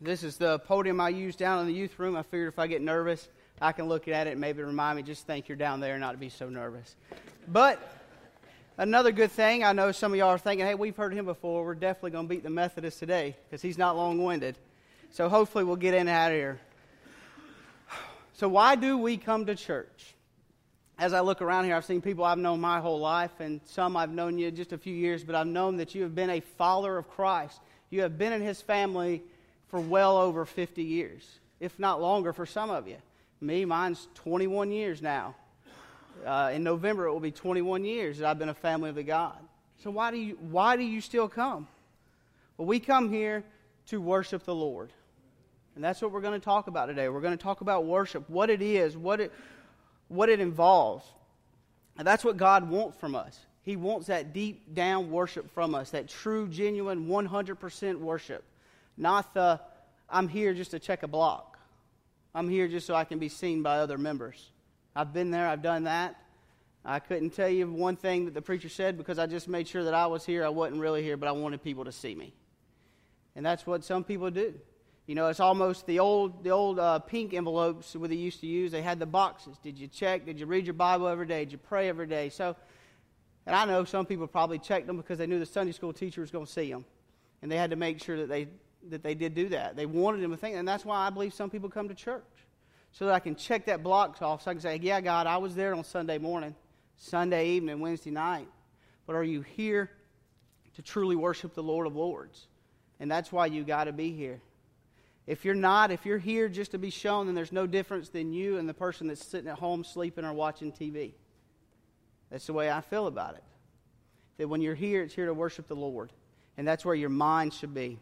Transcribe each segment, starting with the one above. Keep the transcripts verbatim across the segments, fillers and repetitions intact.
This is the podium I use down in the youth room. I figured if I get nervous, I can look at it and maybe remind me, just think you're down there, not to be so nervous. But another good thing, I know some of y'all are thinking, hey, we've heard him before. We're definitely going to beat the Methodists today because he's not long-winded. So hopefully we'll get in and out of here. So why do we come to church? As I look around here, I've seen people I've known my whole life, and some I've known you just a few years, but I've known that you have been a follower of Christ. You have been in his family for well over fifty years, if not longer for some of you. Me, mine's twenty-one years now. Uh, in November, it will be twenty-one years that I've been a family of the God. So why do you why do you still come? Well, we come here to worship the Lord. And that's what we're going to talk about today. We're going to talk about worship, what it is, what it, what it involves. And that's what God wants from us. He wants that deep down worship from us, that true, genuine, one hundred percent worship. Not the, I'm here just to check a block. I'm here just so I can be seen by other members. I've been there, I've done that. I couldn't tell you one thing that the preacher said because I just made sure that I was here. I wasn't really here, but I wanted people to see me. And that's what some people do. You know, it's almost the old the old uh, pink envelopes that they used to use. They had the boxes. Did you check? Did you read your Bible every day? Did you pray every day? So, and I know some people probably checked them because they knew the Sunday school teacher was going to see them. And they had to make sure that they that they did do that. They wanted them to think, and that's why I believe some people come to church. So that I can check that block off so I can say, yeah, God, I was there on Sunday morning, Sunday evening, Wednesday night. But are you here to truly worship the Lord of Lords? And that's why you got to be here. If you're not, if you're here just to be shown, then there's no difference than you and the person that's sitting at home sleeping or watching T V. That's the way I feel about it. That when you're here, it's here to worship the Lord. And that's where your mind should be.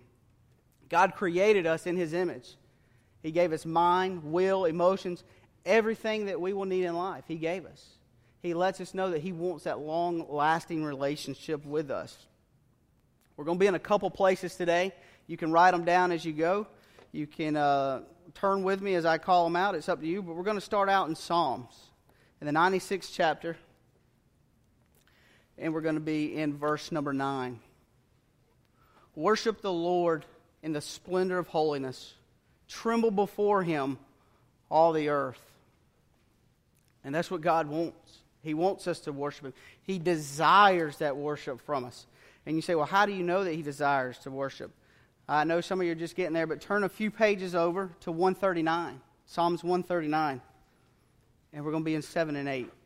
God created us in his image. He gave us mind, will, emotions, everything that we will need in life. He gave us. He lets us know that he wants that long-lasting relationship with us. We're going to be in a couple places today. You can write them down as you go. You can uh, turn with me as I call them out. It's up to you. But we're going to start out in Psalms, in the ninety-sixth chapter. And we're going to be in verse number nine. Worship the Lord in the splendor of holiness. Tremble before him, all the earth. And that's what God wants. He wants us to worship him. He desires that worship from us. And you say, well, how do you know that he desires to worship? I know some of you are just getting there, but turn a few pages over to one thirty-nine. Psalms one thirty-nine. And we're going to be in seven and eight.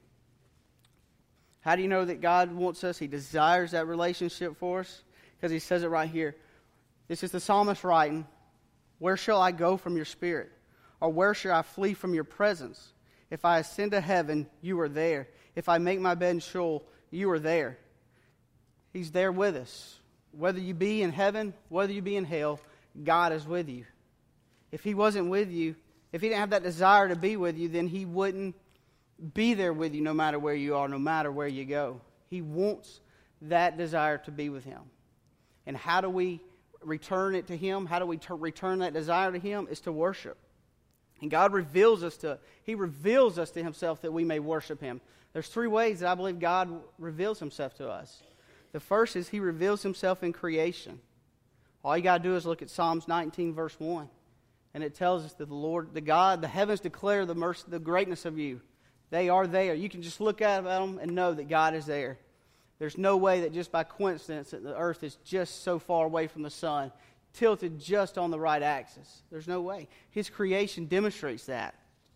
How do you know that God wants us? He desires that relationship for us. Because he says it right here. This is the psalmist writing, where shall I go from your spirit? Or where shall I flee from your presence? If I ascend to heaven, you are there. If I make my bed in Sheol, you are there. He's there with us. Whether you be in heaven, whether you be in hell, God is with you. If he wasn't with you, if he didn't have that desire to be with you, then he wouldn't be there with you no matter where you are, no matter where you go. He wants that desire to be with him. And how do we return it to him? How do we ter- return that desire to him? Is to worship. And God reveals us to, he reveals us to himself that we may worship him. There's three ways that I believe God reveals himself to us. The first is he reveals himself in creation. All you got to do is look at Psalms nineteen, verse one. And it tells us that the Lord, the God, the heavens declare the mercy, the greatness of you. They are there. You can just look at them and know that God is there. There's no way that just by coincidence that the earth is just so far away from the sun, tilted just on the right axis. There's no way. His creation demonstrates that.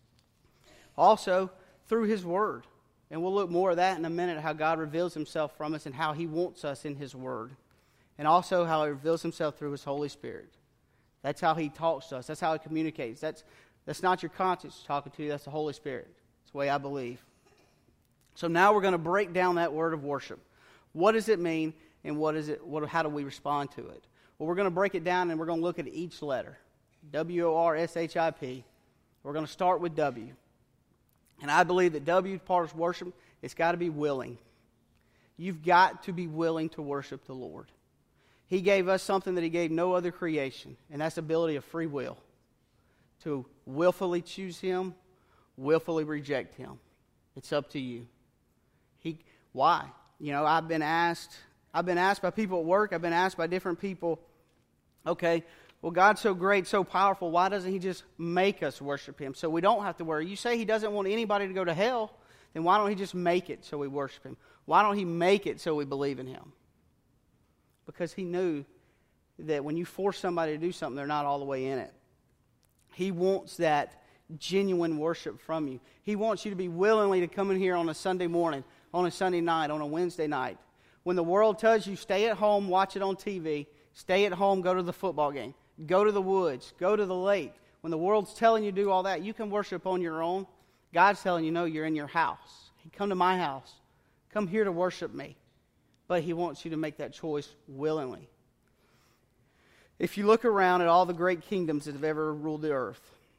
Also, through his word. And we'll look more of that in a minute, how God reveals himself from us and how he wants us in his word. And also how he reveals himself through his Holy Spirit. That's how he talks to us. That's how he communicates. That's, that's not your conscience talking to you. That's the Holy Spirit. That's the way I believe. So now we're going to break down that word of worship. What does it mean, and what is it? What, how do we respond to it? Well, we're going to break it down, and we're going to look at each letter. W O R S H I P. We're going to start with W. And I believe that W, part of worship, it's got to be willing. You've got to be willing to worship the Lord. He gave us something that he gave no other creation, and that's the ability of free will. To willfully choose him, willfully reject him. It's up to you. He, why? You know, I've been asked, I've been asked by people at work, I've been asked by different people, okay, well, God's so great, so powerful, why doesn't he just make us worship him so we don't have to worry? You say he doesn't want anybody to go to hell, then why don't he just make it so we worship him? Why don't he make it so we believe in him? Because he knew that when you force somebody to do something, they're not all the way in it. He wants that genuine worship from you. He wants you to be willingly to come in here on a Sunday morning, on a Sunday night, on a Wednesday night. When the world tells you, stay at home, watch it on T V, stay at home, go to the football game, go to the woods, go to the lake. When the world's telling you to do all that, you can worship on your own. God's telling you, no, you're in your house. Come to my house. Come here to worship me. But he wants you to make that choice willingly. If you look around at all the great kingdoms that have ever ruled the earth,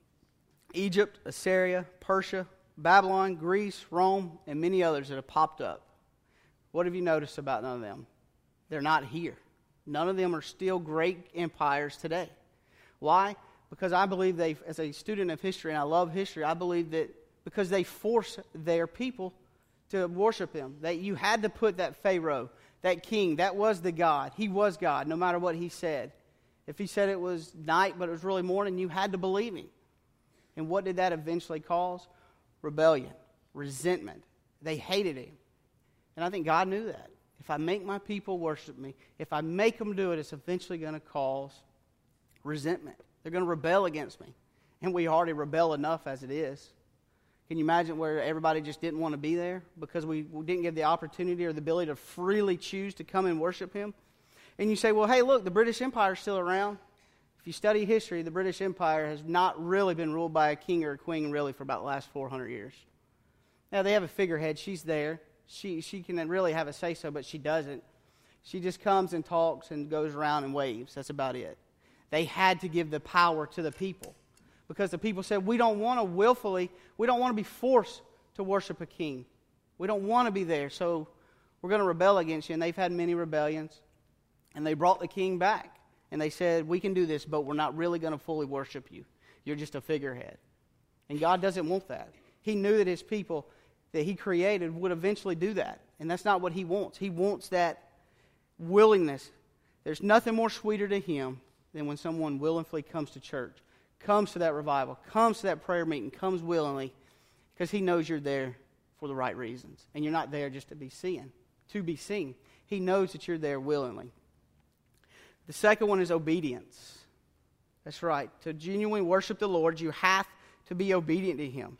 Egypt, Assyria, Persia, Babylon, Greece, Rome, and many others that have popped up, what have you noticed about none of them? They're not here. None of them are still great empires today. Why? Because I believe they, as a student of history, and I love history, I believe that because they force their people to worship them. That you had to put that Pharaoh, that king, that was the God. He was God, no matter what he said. If he said it was night, but it was really morning, you had to believe him. And what did that eventually cause? Rebellion, resentment. They hated him. And I think God knew that. If I make my people worship me, if I make them do it, it's eventually going to cause resentment. They're going to rebel against me. And we already rebel enough as it is. Can you imagine where everybody just didn't want to be there because we didn't give the opportunity or the ability to freely choose to come and worship him? And you say, well, hey, look, the British Empire is still around. If you study history, the British Empire has not really been ruled by a king or a queen really for about the last four hundred years. Now, they have a figurehead. She's there. She she can really have a say-so, but she doesn't. She just comes and talks and goes around and waves. That's about it. They had to give the power to the people because the people said, we don't want to willfully, we don't want to be forced to worship a king. We don't want to be there, so we're going to rebel against you. And they've had many rebellions. And they brought the king back. And they said, we can do this, but we're not really going to fully worship you. You're just a figurehead. And God doesn't want that. He knew that his people that he created would eventually do that. And that's not what he wants. He wants that willingness. There's nothing more sweeter to him than when someone willingly comes to church, comes to that revival, comes to that prayer meeting, comes willingly, because he knows you're there for the right reasons. And you're not there just to be seen, to be seen. He knows that you're there willingly. The second one is obedience. That's right. To genuinely worship the Lord, you have to be obedient to him.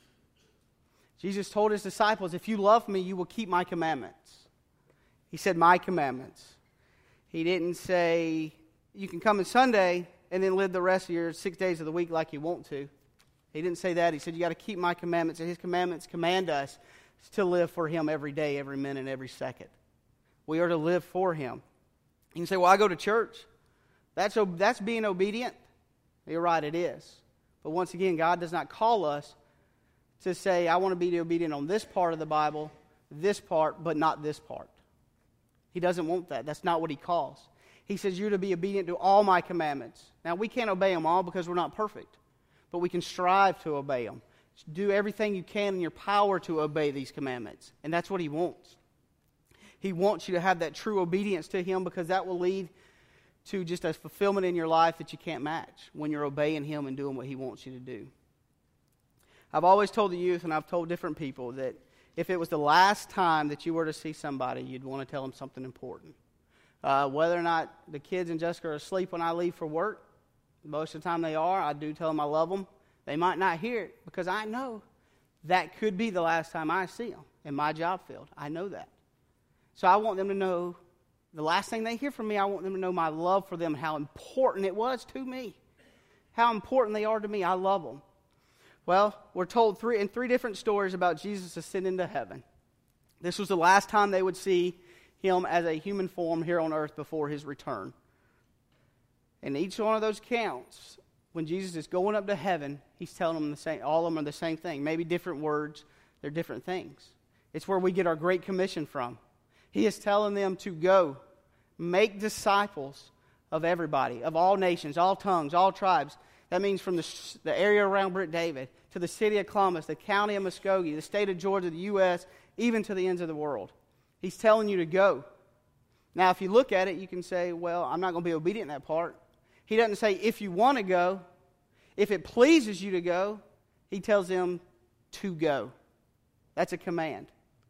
Jesus told his disciples, if you love me, you will keep my commandments. He said, my commandments. He didn't say, you can come on Sunday and then live the rest of your six days of the week like you want to. He didn't say that. He said, you got to keep my commandments. And his commandments command us to live for him every day, every minute, every second. We are to live for him. You can say, well, I go to church. That's, that's being obedient. You're right, it is. But once again, God does not call us to say, I want to be obedient on this part of the Bible, this part, but not this part. He doesn't want that. That's not what he calls. He says, you're to be obedient to all my commandments. Now, we can't obey them all because we're not perfect. But we can strive to obey them. Do everything you can in your power to obey these commandments. And that's what he wants. He wants you to have that true obedience to him because that will lead to just a fulfillment in your life that you can't match when you're obeying him and doing what he wants you to do. I've always told the youth, and I've told different people, that if it was the last time that you were to see somebody, you'd want to tell them something important. Uh, whether or not the kids and Jessica are asleep when I leave for work, most of the time they are. I do tell them I love them. They might not hear it because I know that could be the last time I see them in my job field. I know that. So I want them to know, the last thing they hear from me, I want them to know my love for them and how important it was to me. How important they are to me. I love them. Well, we're told three in three different stories about Jesus ascending to heaven. This was the last time they would see him as a human form here on earth before his return. And each one of those counts, when Jesus is going up to heaven, he's telling them the same, all of them are the same thing. Maybe different words, they're different things. It's where we get our Great Commission from. He is telling them to go, make disciples of everybody, of all nations, all tongues, all tribes. That means from the, the area around Britt David to the city of Columbus, the county of Muskogee, the state of Georgia, the U S, even to the ends of the world. He's telling you to go. Now, if you look at it, you can say, well, I'm not going to be obedient in that part. He doesn't say, if you want to go, if it pleases you to go. He tells them to go. That's a command.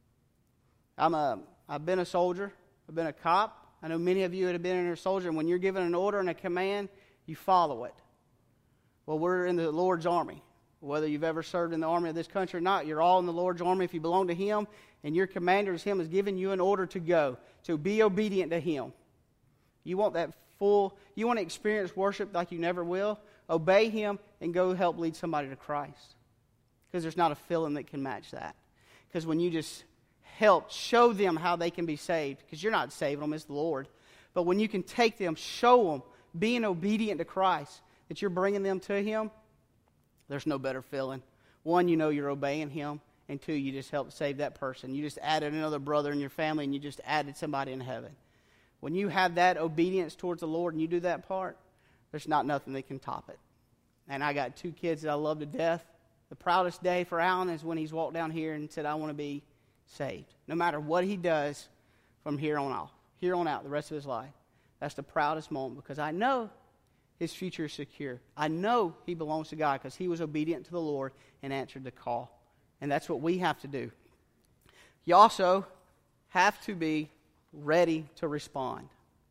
I'm a, I've been a soldier. I've been a cop. I know many of you have been in a soldier, and when you're given an order and a command, you follow it. Well, we're in the Lord's army. Whether you've ever served in the army of this country or not, you're all in the Lord's army if you belong to Him, and your commander is Him, has given you an order to go, to be obedient to Him. You want that full, you want to experience worship like you never will? Obey Him and go help lead somebody to Christ. Because there's not a feeling that can match that. Because when you just help, show them how they can be saved, because you're not saving them, it's the Lord. But when you can take them, show them, being obedient to Christ, that you're bringing them to Him, there's no better feeling. One, you know you're obeying Him. And two, you just helped save that person. You just added another brother in your family, and you just added somebody in heaven. When you have that obedience towards the Lord and you do that part, there's not nothing that can top it. And I got two kids that I love to death. The proudest day for Alan is when he's walked down here and said, I want to be saved. No matter what he does from here on out, here on out, the rest of his life. That's the proudest moment, because I know his future is secure. I know he belongs to God because he was obedient to the Lord and answered the call. And that's what we have to do. You also have to be ready to respond.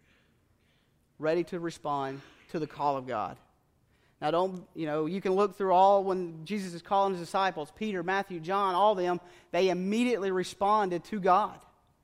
Ready to respond to the call of God. Now don't, you know, you can look through all when Jesus is calling his disciples, Peter, Matthew, John, all of them, they immediately responded to God.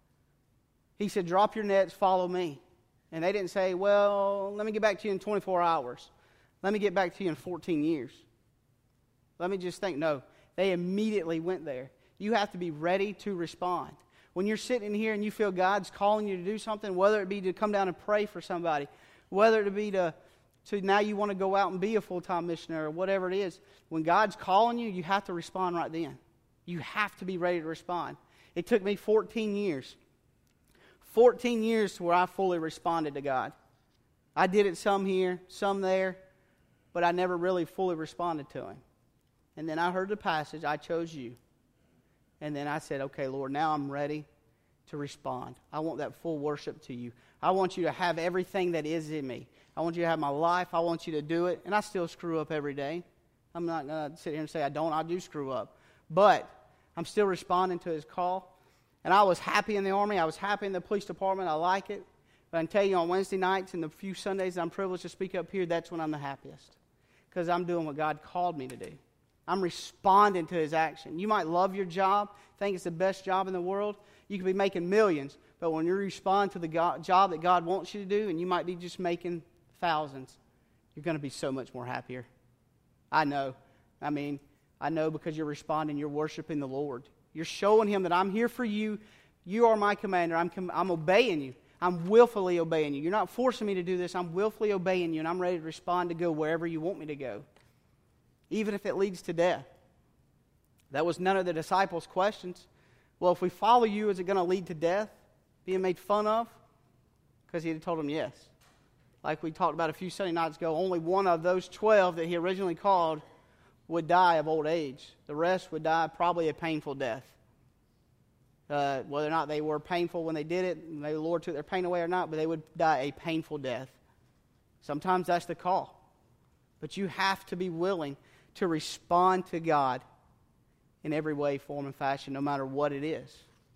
He said, drop your nets, follow me. And they didn't say, well, let me get back to you in twenty-four hours. Let me get back to you in fourteen years. Let me just think. No, they immediately went there. You have to be ready to respond. When you're sitting here and you feel God's calling you to do something, whether it be to come down and pray for somebody, whether it be to, to now you want to go out and be a full-time missionary or whatever it is, when God's calling you, you have to respond right then. You have to be ready to respond. It took me fourteen years. fourteen years to where I fully responded to God. I did it some here, some there, but I never really fully responded to Him. And then I heard the passage, I chose you. And then I said, okay, Lord, now I'm ready to respond. I want that full worship to you. I want you to have everything that is in me. I want you to have my life. I want you to do it. And I still screw up every day. I'm not going to sit here and say I don't. I do screw up. But I'm still responding to His call. And I was happy in the Army. I was happy in the police department. I like it. But I can tell you on Wednesday nights and the few Sundays I'm privileged to speak up here, that's when I'm the happiest. Because I'm doing what God called me to do. I'm responding to His action. You might love your job, think it's the best job in the world. You could be making millions. But when you respond to the God, job that God wants you to do, and you might be just making thousands, you're going to be so much more happier. I know. I mean, I know because you're responding, you're worshiping the Lord. You're showing Him that I'm here for you. You are my commander. I'm, com- I'm obeying you. I'm willfully obeying you. You're not forcing me to do this. I'm willfully obeying you, and I'm ready to respond to go wherever you want me to go, even if it leads to death. That was none of the disciples' questions. Well, if we follow you, is it going to lead to death, being made fun of? Because He had told them yes. Like we talked about a few Sunday nights ago, only one of those twelve that He originally called would die of old age. The rest would die probably a painful death. Uh, whether or not they were painful when they did it, and the Lord took their pain away or not, but they would die a painful death. Sometimes that's the call. But you have to be willing to respond to God in every way, form, and fashion, no matter what it is.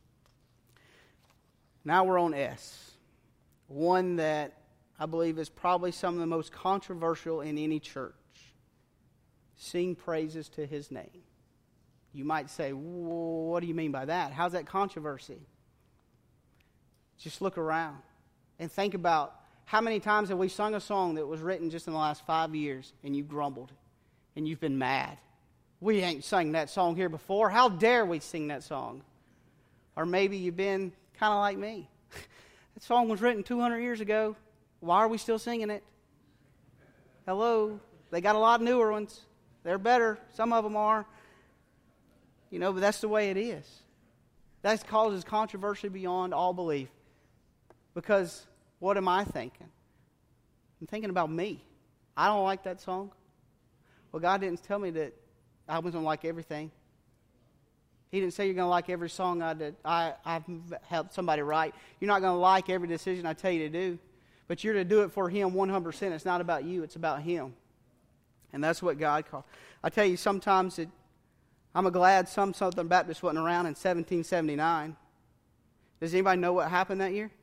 Now we're on S. One that I believe is probably some of the most controversial in any church. Sing praises to His name. You might say, well, what do you mean by that? How's that controversy? Just look around and think about how many times have we sung a song that was written just in the last five years and you grumbled and you've been mad. We ain't sung that song here before. How dare we sing that song? Or maybe you've been kind of like me. That song was written two hundred years ago. Why are we still singing it? Hello? They got a lot of newer ones. They're better. Some of them are. You know, but that's the way it is. That causes controversy beyond all belief. Because what am I thinking? I'm thinking about me. I don't like that song. Well, God didn't tell me that I was going to like everything. He didn't say you're going to like every song I did. I, I've helped somebody write. You're not going to like every decision I tell you to do. But you're to do it for Him one hundred percent. It's not about you. It's about Him. And that's what God called. I tell you, sometimes it, I'm glad some Southern Baptists wasn't around in seventeen seventy-nine. Does anybody know what happened that year?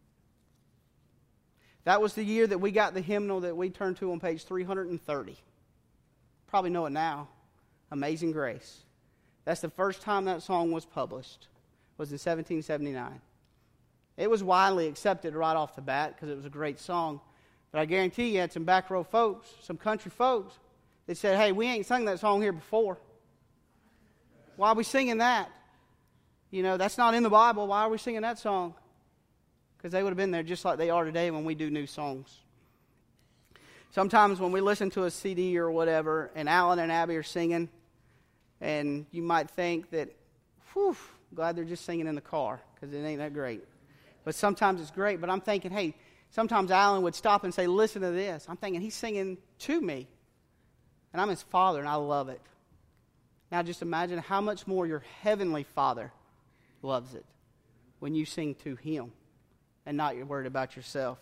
That was the year that we got the hymnal that we turned to on page three hundred thirty. Probably know it now. Amazing Grace. That's the first time that song was published. Was in seventeen seventy-nine. It was widely accepted right off the bat because it was a great song. But I guarantee you had some back row folks, some country folks, that said, hey, we ain't sung that song here before. Why are we singing that? You know, that's not in the Bible. Why are we singing that song? Because they would have been there just like they are today when we do new songs. Sometimes when we listen to a C D or whatever, and Alan and Abby are singing, and you might think that, whew, glad they're just singing in the car, because it ain't that great. But sometimes it's great. But I'm thinking, hey, sometimes Alan would stop and say, listen to this. I'm thinking, he's singing to me. And I'm his father, and I love it. Now just imagine how much more your heavenly Father loves it when you sing to Him and not you're worried about yourself.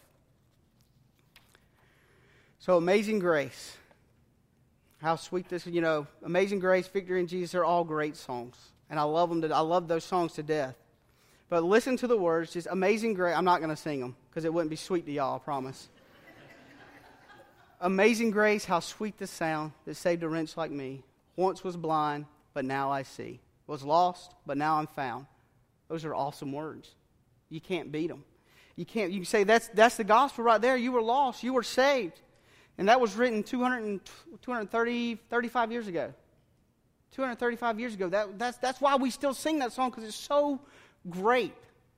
So Amazing Grace. How sweet this is. You know, Amazing Grace, Victory in Jesus, they're all great songs. And I love them. To, I love those songs to death. But listen to the words. Just Amazing Grace. I'm not going to sing them because it wouldn't be sweet to y'all, I promise. Amazing Grace, how sweet the sound that saved a wretch like me. Once was blind, but now I see. Was lost, but now I'm found. Those are awesome words. You can't beat them. You can't. You can say that's that's the gospel right there. You were lost. You were saved. And that was written two hundred, two hundred thirty, thirty-five years ago. two hundred thirty-five years ago. That, that's, that's why we still sing that song, because it's so great.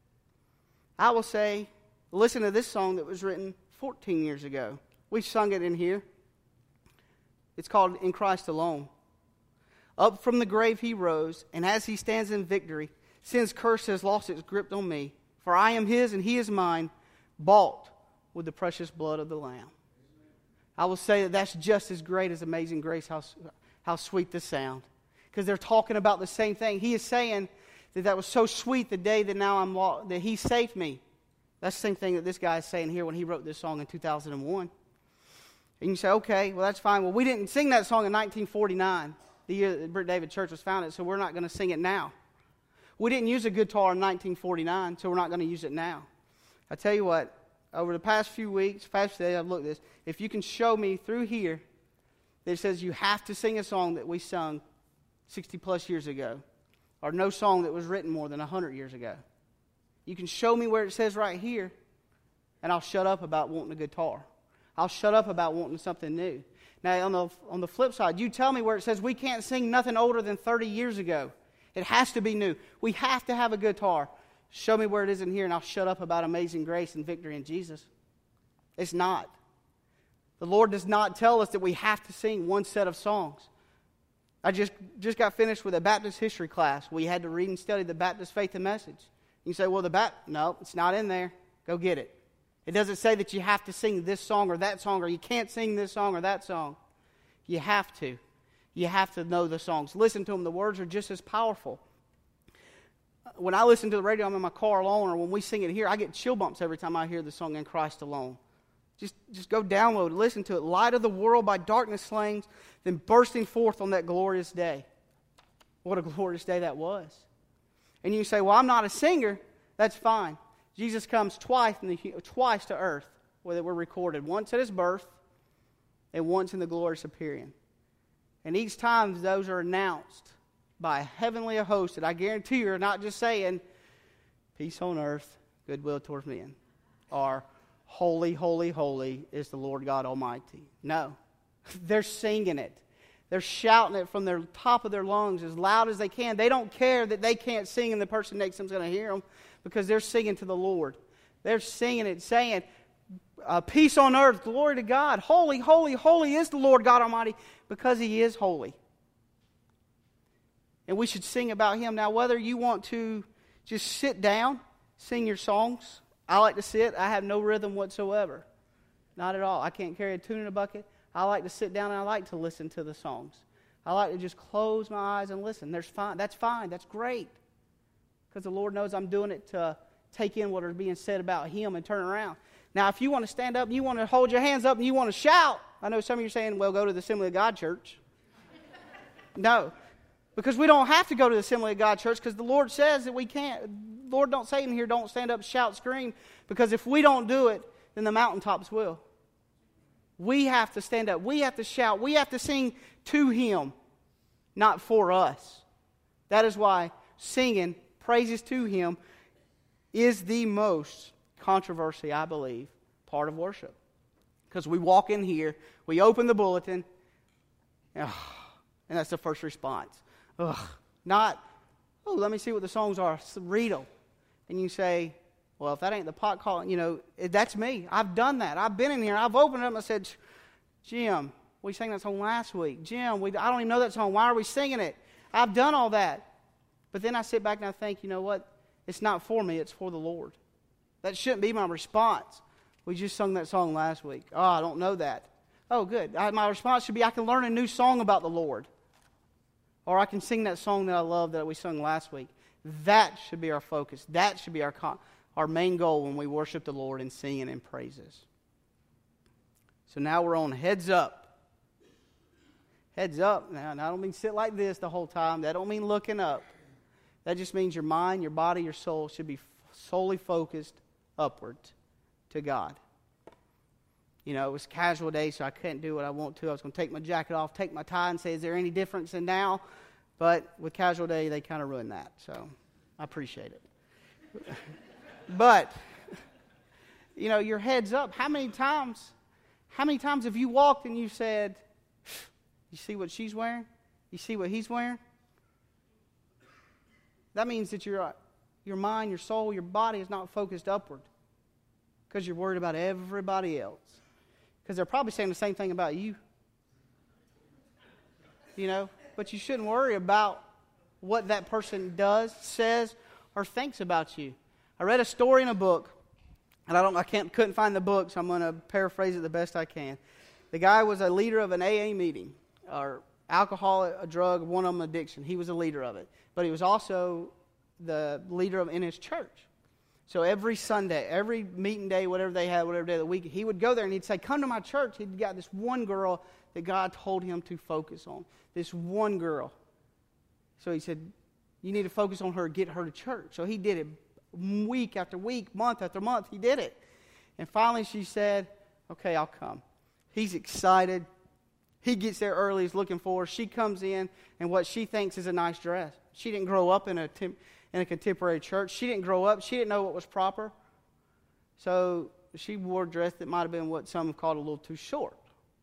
I will say, listen to this song that was written fourteen years ago. We sung it in here. It's called In Christ Alone. Up from the grave He rose, and as He stands in victory, sin's curse has lost its grip on me. For I am His and He is mine, bought with the precious blood of the Lamb. I will say that that's just as great as Amazing Grace, how, how sweet the sound. Because they're talking about the same thing. He is saying that that was so sweet the day that now I'm lost, that He saved me. That's the same thing that this guy is saying here when he wrote this song in two thousand one. And you say, okay, well, that's fine. Well, we didn't sing that song in nineteen forty-nine, the year that Britt David Church was founded, so we're not going to sing it now. We didn't use a guitar in nineteen forty-nine, so we're not going to use it now. I tell you what, over the past few weeks, past few days, I've looked at this. If you can show me through here that it says you have to sing a song that we sung sixty plus years ago, or no song that was written more than one hundred years ago. You can show me where it says right here, and I'll shut up about wanting a guitar. I'll shut up about wanting something new. Now, on the, on the flip side, you tell me where it says we can't sing nothing older than thirty years ago. It has to be new. We have to have a guitar. Show me where it is in here, and I'll shut up about Amazing Grace and Victory in Jesus. It's not. The Lord does not tell us that we have to sing one set of songs. I just, just got finished with a Baptist history class. We had to read and study the Baptist Faith and Message. You say, well, the Baptist, no, it's not in there. Go get it. It doesn't say that you have to sing this song or that song, or you can't sing this song or that song. You have to. You have to know the songs. Listen to them. The words are just as powerful. When I listen to the radio, I'm in my car alone, or when we sing it here, I get chill bumps every time I hear the song In Christ Alone. Just, just go download it, listen to it. Light of the world by darkness slain, then bursting forth on that glorious day. What a glorious day that was. And you say, well, I'm not a singer. That's fine. Jesus comes twice, in the, twice to earth where they were recorded. Once at His birth and once in the glorious appearing. And each time those are announced by a heavenly host that I guarantee you are not just saying, peace on earth, goodwill towards men. Or, holy, holy, holy is the Lord God Almighty. No. They're singing it. They're shouting it from the top of their lungs as loud as they can. They don't care that they can't sing and the person next to them is going to hear them, because they're singing to the Lord. They're singing it, saying, uh, peace on earth, glory to God. Holy, holy, holy is the Lord God Almighty, because He is holy. And we should sing about Him. Now, whether you want to just sit down, sing your songs. I like to sit. I have no rhythm whatsoever. Not at all. I can't carry a tune in a bucket. I like to sit down and I like to listen to the songs. I like to just close my eyes and listen. There's fine. That's fine. That's great. Because the Lord knows I'm doing it to take in what is being said about Him and turn around. Now, if you want to stand up and you want to hold your hands up and you want to shout, I know some of you are saying, well, go to the Assembly of God church. No, because we don't have to go to the Assembly of God church because the Lord says that we can't. The Lord don't say in here, don't stand up, shout, scream, because if we don't do it, then the mountaintops will. We have to stand up. We have to shout. We have to sing to Him, not for us. That is why singing praises to Him is the most controversy, I believe, part of worship. Because we walk in here, we open the bulletin, and that's the first response. Ugh, not, oh, let me see what the songs are. Read them. And you say, well, if that ain't the pot calling, you know, that's me. I've done that. I've been in here. I've opened it up and I said, Jim, we sang that song last week. Jim, we, I don't even know that song. Why are we singing it? I've done all that. But then I sit back and I think, you know what? It's not for me. It's for the Lord. That shouldn't be my response. We just sung that song last week. Oh, I don't know that. Oh, good. I, my response should be, I can learn a new song about the Lord. Or I can sing that song that I love that we sung last week. That should be our focus. That should be our, our main goal when we worship the Lord and singing and praises. So now we're on heads up. Heads up. Now, and I don't mean sit like this the whole time. That don't mean looking up. That just means your mind, your body, your soul should be solely focused upward to God. You know, it was casual day, so I couldn't do what I want to. I was going to take my jacket off, take my tie, and say, is there any difference in now? But with casual day, they kind of ruined that. So I appreciate it. But, you know, your head's up. How many times, how many times have you walked and you said, you see what she's wearing? You see what he's wearing? That means that your, your mind, your soul, your body is not focused upward because you're worried about everybody else. Because they're probably saying the same thing about you. You know? But you shouldn't worry about what that person does, says, or thinks about you. I read a story in a book, and I don't, I can't, couldn't find the book, so I'm going to paraphrase it the best I can. The guy was a leader of an A A meeting, or alcohol, a drug, one of them addiction. He was a leader of it. But he was also the leader of in his church. So every Sunday, every meeting day, whatever they had, whatever day of the week, he would go there and he'd say, come to my church. He'd got this one girl that God told him to focus on. This one girl. So he said, you need to focus on her, get her to church. So he did it week after week, month after month. He did it. And finally she said, okay, I'll come. He's excited. He gets there early, he's looking for her. She comes in, and what she thinks is a nice dress. She didn't grow up in a, tem- in a contemporary church. She didn't grow up. She didn't know what was proper. So she wore a dress that might have been what some have called a little too short.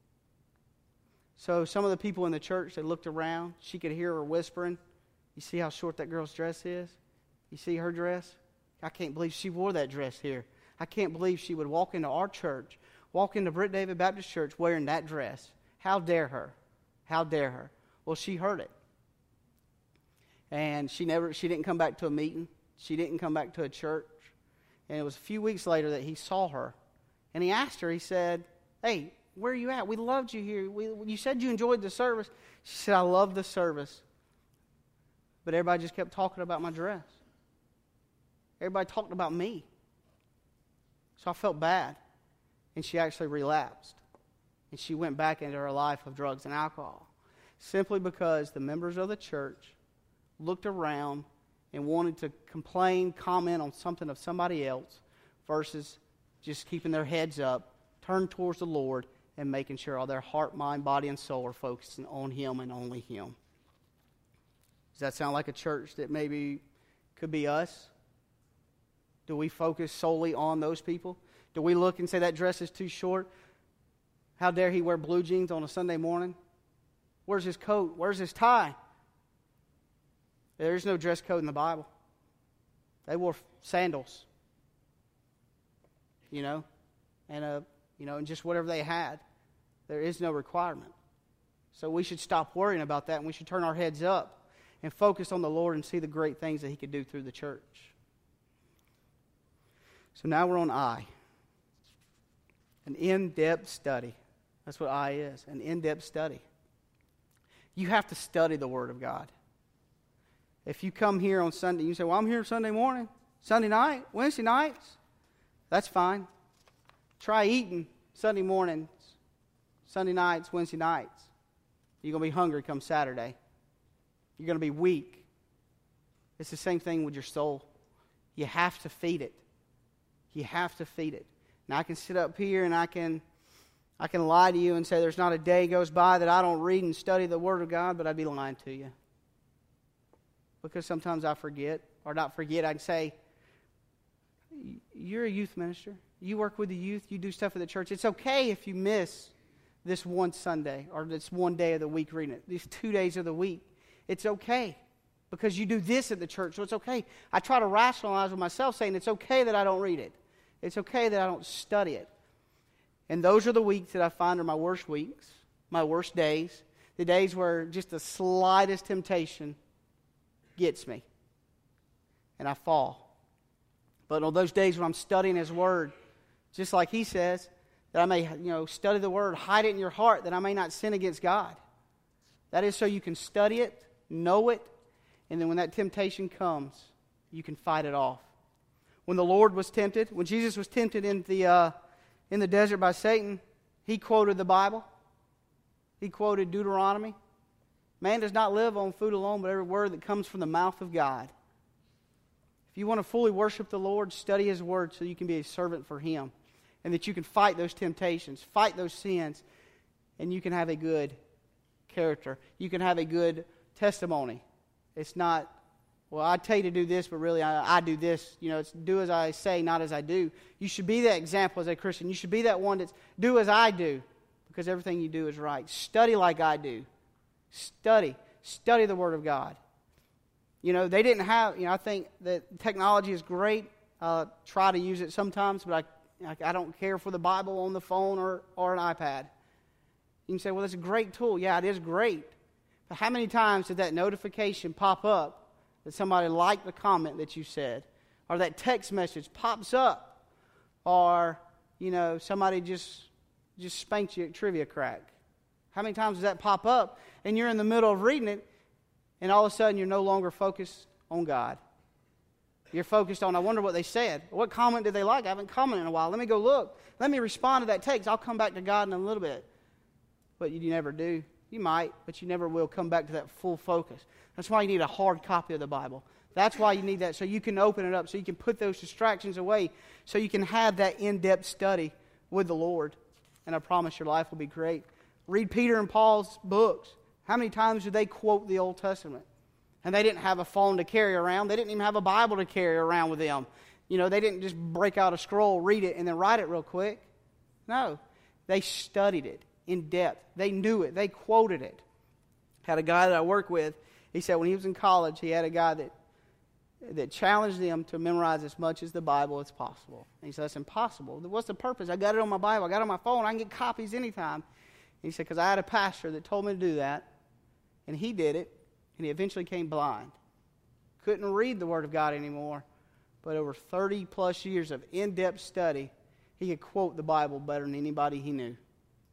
So some of the people in the church, they looked around. She could hear her whispering, you see how short that girl's dress is? You see her dress? I can't believe she wore that dress here. I can't believe she would walk into our church, walk into Britt David Baptist Church wearing that dress. How dare her? How dare her? Well, she heard it. And she never she didn't come back to a meeting. She didn't come back to a church. And it was a few weeks later that he saw her. And he asked her, he said, hey, where are you at? We loved you here. We, you said you enjoyed the service. She said, I love the service. But everybody just kept talking about my dress. Everybody talked about me. So I felt bad. And she actually relapsed. And she went back into her life of drugs and alcohol. Simply because the members of the church looked around and wanted to complain, comment on something of somebody else versus just keeping their heads up, turned towards the Lord, and making sure all their heart, mind, body, and soul are focusing on Him and only Him. Does that sound like a church that maybe could be us? Do we focus solely on those people? Do we look and say that dress is too short? How dare he wear blue jeans on a Sunday morning? Where's his coat? Where's his tie? There is no dress code in the Bible. They wore sandals, you know, and a, you know, and just whatever they had. There is no requirement. So we should stop worrying about that, and we should turn our heads up and focus on the Lord and see the great things that He could do through the church. So now we're on I. An in-depth study. That's what I is, an in-depth study. You have to study the Word of God. If you come here on Sunday, you say, well, I'm here Sunday morning, Sunday night, Wednesday nights. That's fine. Try eating Sunday mornings, Sunday nights, Wednesday nights. You're going to be hungry come Saturday. You're going to be weak. It's the same thing with your soul. You have to feed it. You have to feed it. Now I can sit up here and I can I can lie to you and say there's not a day goes by that I don't read and study the Word of God, but I'd be lying to you. Because sometimes I forget, or not forget, I'd say, you're a youth minister. You work with the youth. You do stuff at the church. It's okay if you miss this one Sunday or this one day of the week reading it, these two days of the week. It's okay because you do this at the church, so it's okay. I try to rationalize with myself saying it's okay that I don't read it. It's okay that I don't study it. And those are the weeks that I find are my worst weeks, my worst days, the days where just the slightest temptation gets me and I fall. But on those days when I'm studying His Word, just like He says, that I may, you know, study the Word, hide it in your heart, that I may not sin against God. That is so you can study it, know it, and then when that temptation comes, you can fight it off. When the Lord was tempted, when Jesus was tempted in the uh, in the desert by Satan, He quoted the Bible. He quoted Deuteronomy. Man does not live on food alone, but every word that comes from the mouth of God. If you want to fully worship the Lord, study His Word so you can be a servant for Him. And that you can fight those temptations, fight those sins, and you can have a good character. You can have a good testimony. It's not, well, I tell you to do this, but really I, I do this. You know, it's do as I say, not as I do. You should be that example as a Christian. You should be that one that's do as I do, because everything you do is right. Study like I do. Study. Study the Word of God. You know, they didn't have, you know, I think that technology is great. Uh, try to use it sometimes, but I, I don't care for the Bible on the phone or, or an iPad. You can say, well, that's a great tool. Yeah, it is great. But how many times did that notification pop up that somebody liked the comment that you said? Or that text message pops up? Or, you know, somebody just, just spanked you at trivia crack? How many times does that pop up and you're in the middle of reading it and all of a sudden you're no longer focused on God? You're focused on, I wonder what they said. What comment did they like? I haven't commented in a while. Let me go look. Let me respond to that text. I'll come back to God in a little bit. But you never do. You might, but you never will come back to that full focus. That's why you need a hard copy of the Bible. That's why you need that, so you can open it up, so you can put those distractions away, so you can have that in-depth study with the Lord. And I promise your life will be great. Read Peter and Paul's books. How many times did they quote the Old Testament? And they didn't have a phone to carry around. They didn't even have a Bible to carry around with them. You know, they didn't just break out a scroll, read it, and then write it real quick. No. They studied it in depth. They knew it. They quoted it. Had a guy that I work with, he said when he was in college, he had a guy that that challenged them to memorize as much as the Bible as possible. And he said, that's impossible. What's the purpose? I got it on my Bible. I got it on my phone. I can get copies anytime. And he said, because I had a pastor that told me to do that, and he did it, and he eventually came blind. Couldn't read the Word of God anymore, but over thirty plus years of in-depth study, he could quote the Bible better than anybody he knew.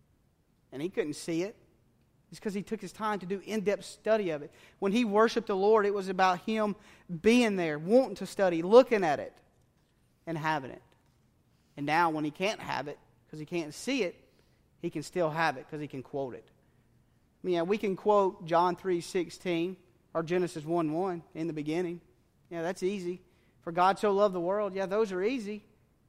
And he couldn't see it. It's because he took his time to do in-depth study of it. When he worshiped the Lord, it was about him being there, wanting to study, looking at it, and having it. And now when he can't have it, because he can't see it, he can still have it because he can quote it. I mean, yeah, we can quote John three sixteen or Genesis one one in the beginning. Yeah, that's easy. For God so loved the world. Yeah, those are easy.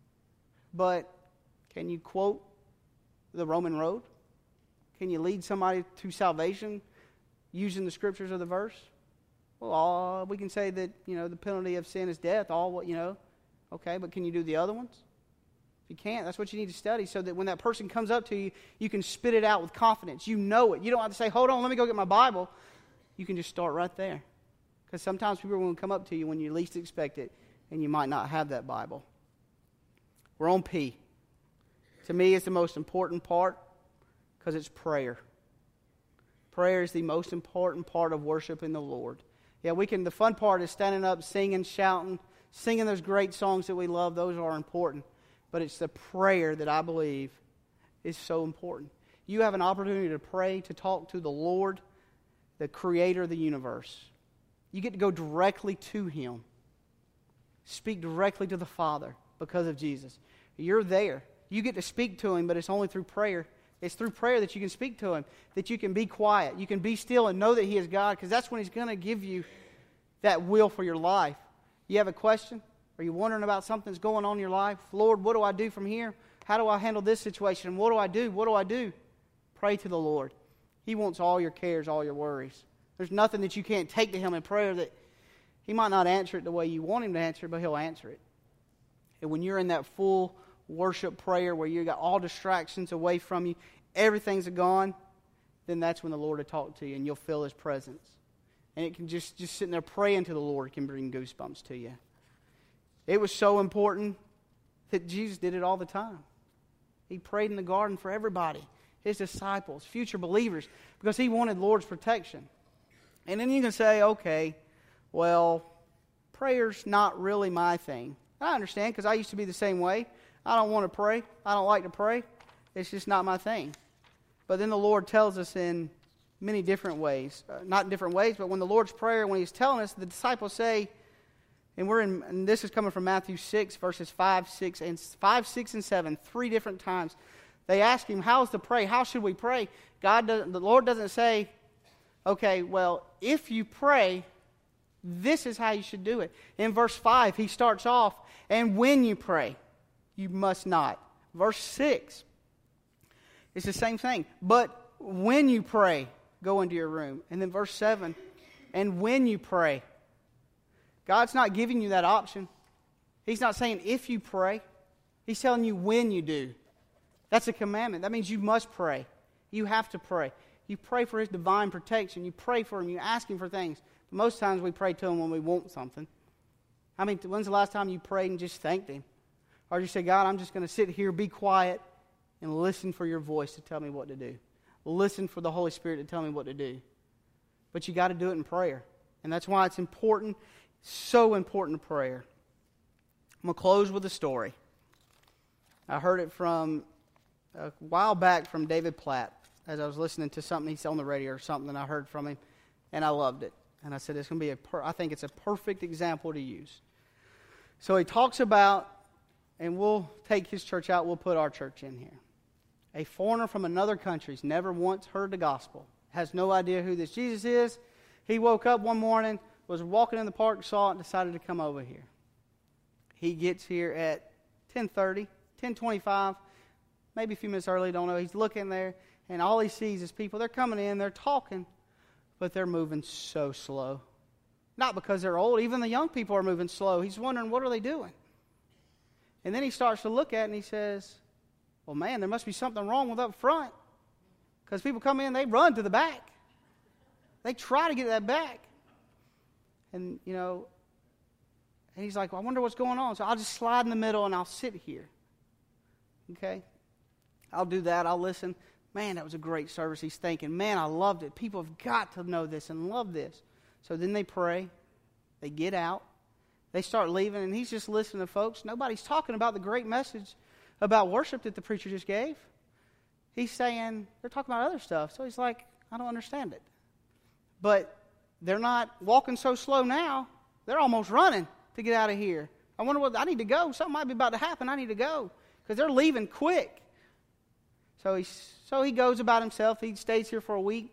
But can you quote the Roman road? Can you lead somebody to salvation using the scriptures of the verse? Well, all, we can say that, you know, the penalty of sin is death. All what, you know, okay, but can you do the other ones? If you can't, that's what you need to study so that when that person comes up to you, you can spit it out with confidence. You know it. You don't have to say, hold on, let me go get my Bible. You can just start right there. Because sometimes people will come up to you when you least expect it, and you might not have that Bible. We're on P. To me, it's the most important part because it's prayer. Prayer is the most important part of worshiping the Lord. Yeah, we can. The fun part is standing up, singing, shouting, singing those great songs that we love. Those are important. But it's the prayer that I believe is so important. You have an opportunity to pray, to talk to the Lord, the creator of the universe. You get to go directly to Him. Speak directly to the Father because of Jesus. You're there. you get to speak to Him, but it's only through prayer. It's through prayer that you can speak to Him, that you can be quiet. You can be still and know that He is God, because that's when He's going to give you that will for your life. You have a question? Are you wondering about something that's going on in your life? Lord, what do I do from here? How do I handle this situation? What do I do? What do I do? Pray to the Lord. He wants all your cares, all your worries. There's nothing that you can't take to Him in prayer that He might not answer it the way you want Him to answer it, but He'll answer it. And when you're in that full worship prayer where you got all distractions away from you, everything's gone, then that's when the Lord will talk to you and you'll feel His presence. And it can just, just sitting there praying to the Lord can bring goosebumps to you. It was so important that Jesus did it all the time. He prayed in the garden for everybody, His disciples, future believers, because He wanted Lord's protection. And then you can say, okay, well, prayer's not really my thing. I understand, because I used to be the same way. I don't want to pray. I don't like to pray. It's just not my thing. But then the Lord tells us in many different ways. Uh, not in different ways, but when the Lord's Prayer, when He's telling us, the disciples say, and we're in, and this is coming from Matthew six, verses five, six, and five, six, and seven, three different times. They ask Him, how's to pray? How should we pray? God doesn't, the Lord doesn't say, okay, well, if you pray, this is how you should do it. In verse five, He starts off, and when you pray, you must not. Verse six, it's the same thing. But when you pray, go into your room. And then verse seven, and when you pray. God's not giving you that option. He's not saying if you pray. He's telling you when you do. That's a commandment. That means you must pray. You have to pray. You pray for His divine protection. You pray for Him. You ask Him for things. But most times we pray to Him when we want something. I mean, when's the last time you prayed and just thanked Him? Or you say, God, I'm just going to sit here, be quiet, and listen for your voice to tell me what to do. Listen for the Holy Spirit to tell me what to do. But you got to do it in prayer. And that's why it's important, so important prayer. I'm going to close with a story. I heard it from a while back from David Platt as I was listening to something he's on the radio or something, and I heard from him, and I loved it. And I said, it's going to be a per- I think it's a perfect example to use. So he talks about, and we'll take his church out, we'll put our church in here. A foreigner from another country's never once heard the gospel, has no idea who this Jesus is. He woke up one morning, was walking in the park, saw it, and decided to come over here. He gets here at ten thirty, ten twenty-five, maybe a few minutes early, don't know. He's looking there, and all he sees is people. They're coming in, they're talking, but they're moving so slow. Not because they're old. Even the young people are moving slow. He's wondering, what are they doing? And then he starts to look at it, and he says, well, man, there must be something wrong with up front. Because people come in, they run to the back. They try to get that back. And, you know, and he's like, well, I wonder what's going on. So I'll just slide in the middle, and I'll sit here. Okay? I'll do that. I'll listen. Man, that was a great service. He's thinking, man, I loved it. People have got to know this and love this. So then they pray. They get out. They start leaving, and he's just listening to folks. Nobody's talking about the great message about worship that the preacher just gave. He's saying, they're talking about other stuff. So he's like, I don't understand it. But they're not walking so slow now. They're almost running to get out of here. I wonder what, I need to go. Something might be about to happen. I need to go. Because they're leaving quick. So he, so he goes about himself. He stays here for a week.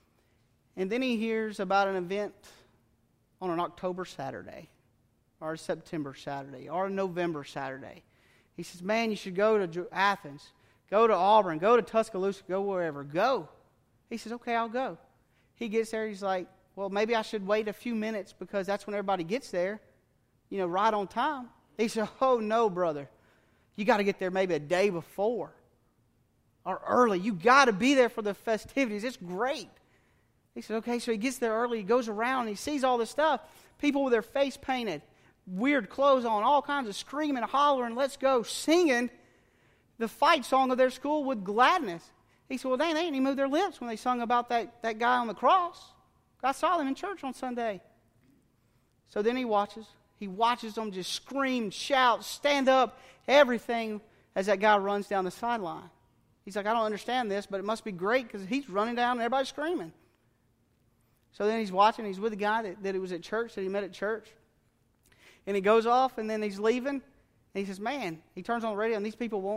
And then he hears about an event on an October Saturday, or a September Saturday, or a November Saturday. He says, man, you should go to Athens, go to Auburn, go to Tuscaloosa, go wherever. Go. He says, okay, I'll go. He gets there, he's like, well, maybe I should wait a few minutes because that's when everybody gets there, you know, right on time. He said, oh, no, brother. You got to get there maybe a day before or early. You got to be there for the festivities. It's great. He said, okay, so he gets there early. He goes around, and he sees all this stuff. People with their face painted, weird clothes on, all kinds of screaming, hollering, let's go, singing the fight song of their school with gladness. He said, well, dang, they didn't even move their lips when they sung about that, that guy on the cross. I saw them in church on Sunday. So then he watches. He watches them just scream, shout, stand up, everything as that guy runs down the sideline. He's like, I don't understand this, but it must be great because he's running down and everybody's screaming. So then he's watching. He's with a guy that, that he was at church, that he met at church. And he goes off, and then he's leaving. And he says, man, he turns on the radio, and these people won't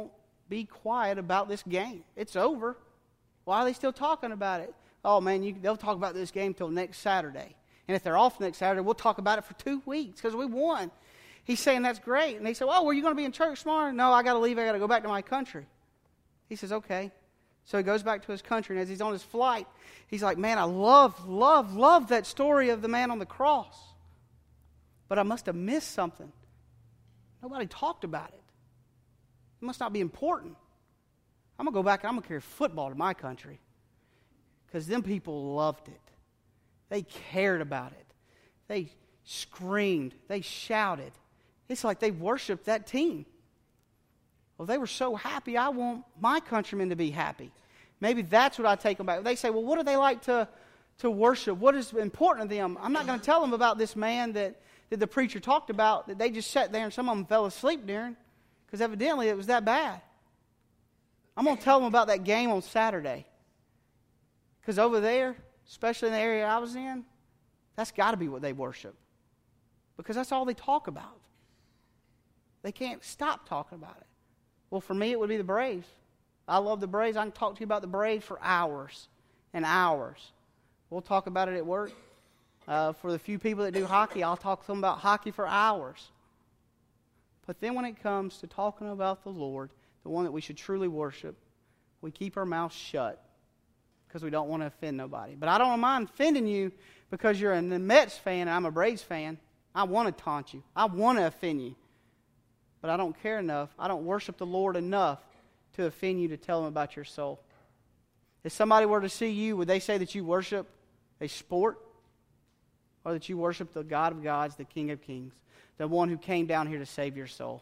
be quiet about this game. It's over. Why are they still talking about it? Oh, man, you, they'll talk about this game till next Saturday. And if they're off next Saturday, we'll talk about it for two weeks because we won. He's saying that's great. And they say, oh, were you going to be in church tomorrow? No, I got to leave. I got to go back to my country. He says, okay. So he goes back to his country, and as he's on his flight, he's like, man, I love, love, love that story of the man on the cross. But I must have missed something. Nobody talked about it. It must not be important. I'm going to go back and I'm going to carry football to my country. Because them people loved it. They cared about it. They screamed. They shouted. It's like they worshiped that team. Well, they were so happy, I want my countrymen to be happy. Maybe that's what I take them back. They say, well, what do they like to, to worship? What is important to them? I'm not going to tell them about this man that, that the preacher talked about, that they just sat there and some of them fell asleep during, because evidently it was that bad. I'm going to tell them about that game on Saturday. Because over there, especially in the area I was in, that's got to be what they worship. Because that's all they talk about. They can't stop talking about it. Well, for me, it would be the Braves. I love the Braves. I can talk to you about the Braves for hours and hours. We'll talk about it at work. Uh, for the few people that do hockey, I'll talk to them about hockey for hours. But then when it comes to talking about the Lord, the one that we should truly worship, we keep our mouths shut because we don't want to offend nobody. But I don't mind offending you because you're a Mets fan and I'm a Braves fan. I want to taunt you. I want to offend you. But I don't care enough. I don't worship the Lord enough to offend you to tell them about your soul. If somebody were to see you, would they say that you worship a sport? Or that you worship the God of gods, the King of kings, the one who came down here to save your soul?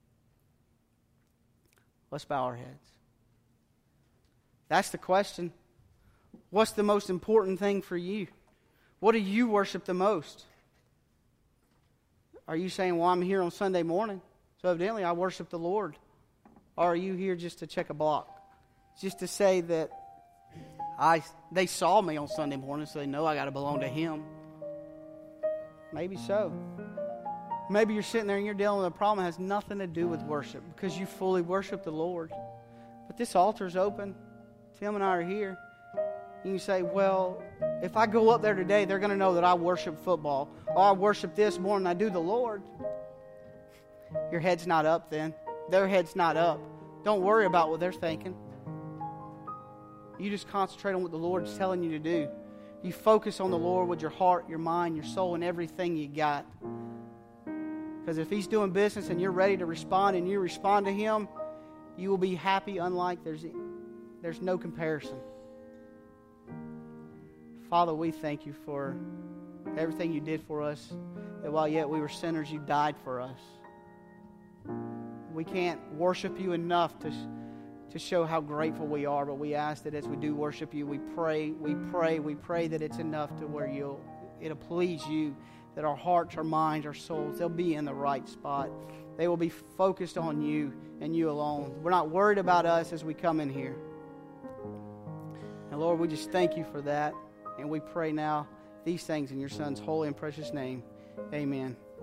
Let's bow our heads. That's the question. What's the most important thing for you? What do you worship the most? Are you saying, well, I'm here on Sunday morning, so evidently I worship the Lord? Or are you here just to check a block? Just to say that I they saw me on Sunday morning, so they know I got to belong to Him? Maybe so. Maybe you're sitting there and you're dealing with a problem that has nothing to do with worship because you fully worship the Lord. But this altar's open. Tim and I are here. And you say, well, if I go up there today, they're going to know that I worship football. Or I worship this more than I do the Lord. Your head's not up then. Their head's not up. Don't worry about what they're thinking. You just concentrate on what the Lord's telling you to do. You focus on the Lord with your heart, your mind, your soul, and everything you got. Because if He's doing business and you're ready to respond and you respond to Him, you will be happy unlike there's, there's no comparison. Father, we thank You for everything You did for us, that while yet we were sinners, You died for us. We can't worship You enough to, to show how grateful we are, but we ask that as we do worship You, we pray, we pray, we pray that it's enough to where you'll, it'll please You, that our hearts, our minds, our souls, they'll be in the right spot. They will be focused on You and You alone. We're not worried about us as we come in here. And Lord, we just thank You for that. And we pray now these things in Your Son's holy and precious name. Amen.